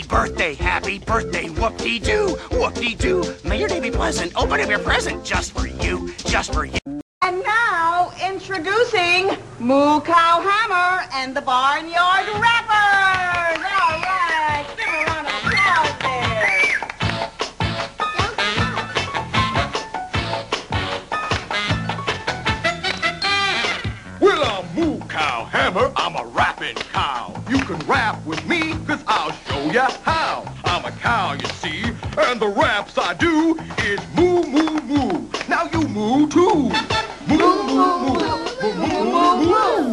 birthday, happy birthday, whoop-dee-doo, whoop-dee-doo. May your day be pleasant. Open up your present just for you, just for you. And now, introducing Moo Cow Hammer and the Barnyard Rappers. All right, give a round of applause there. Well, I'm Moo Cow Hammer, I'm a rapping cow. You can rap with me, cause I'll show ya how. I'm a cow, you see, and the raps I do is moo, moo, moo. Now you moo too. Moo, moo, moo, moo, moo, moo, moo.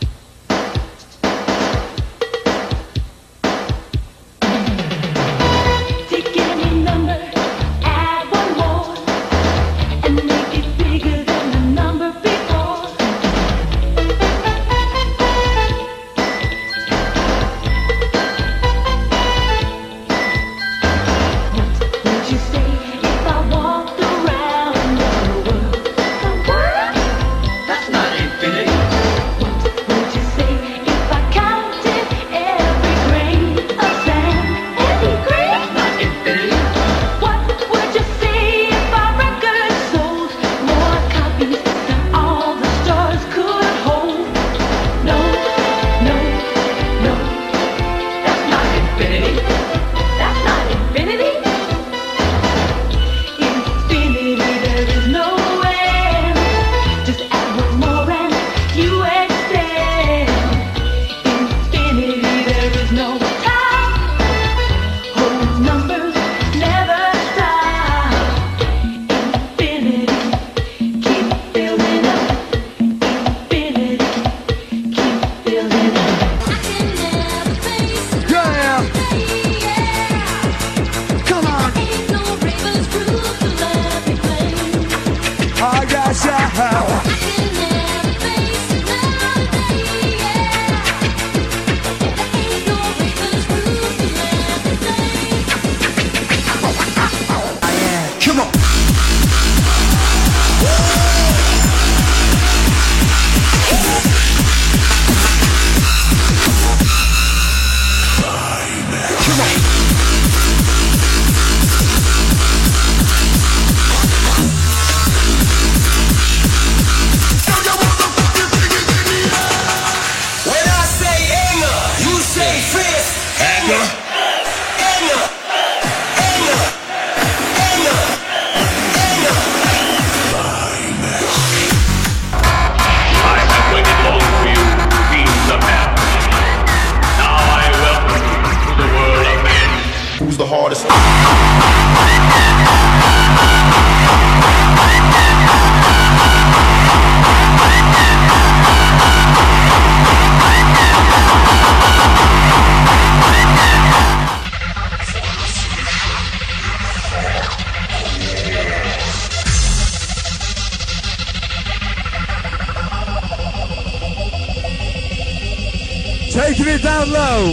Taking it down low,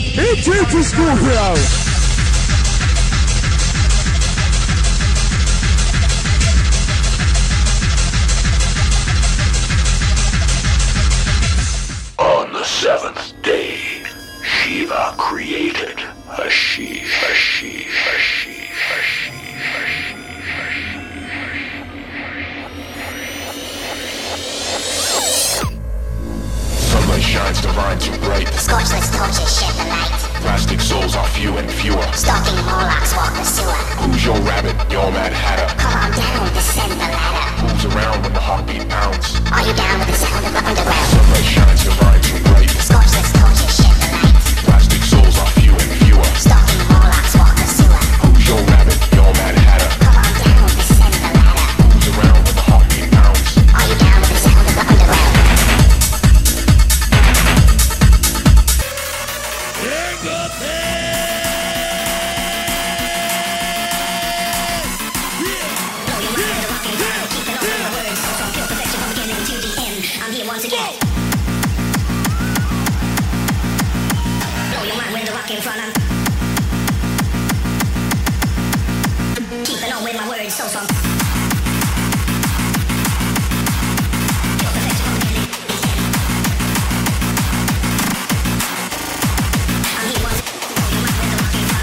into Scorpio. On the seventh day, Shiva created Hashish, Hashish, Hashish, Hashish, Hashish. Sunlight shines divine too bright. Scorchless torches shed the light. Plastic souls are few and fewer. Stalking Morlocks walk the sewer. Who's your rabbit, your Mad Hatter? Come on down, descend the ladder. Who's around when the heartbeat pounds? Are you down with the sound of the underground? Sunlight shines divine too bright. Scorchless torches shed the light. Plastic souls are few and fewer. Stalking Morlocks walk the sewer. Who's your rabbit, your Mad Hatter? Come on down, descend the ladder. Who's around when the heartbeat pounds? Are you down with the sound of the underground? Keeping on with my words, so strong. I'm here once. Blow your mind with the rocking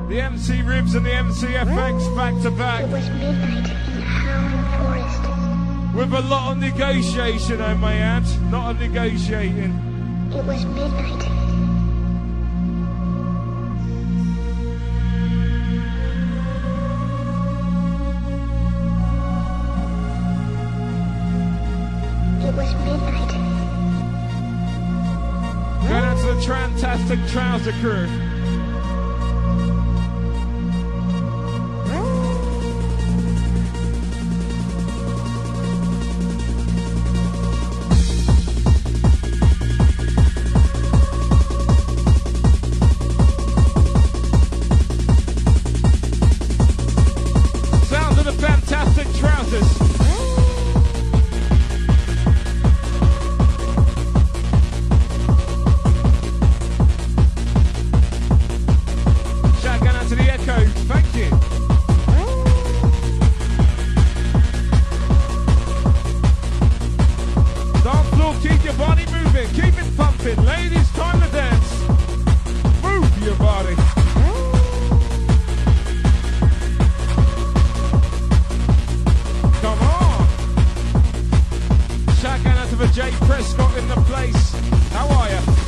The MC Ribs and the MC FX back to back. It was midnight in Howling Forest. With a lot of negotiation, I may add. Not a negotiating. It was midnight. It was midnight. Going out to the Trantastic Trouser crew. Sounds of the Fantastic Trousers. Shout out to the Echo, thank you. Dance floor, keep your body moving, keep it pumping. Ladies, time to dance. Move your body. Come on. Shout out to the Jay Prescott in the place. How are you?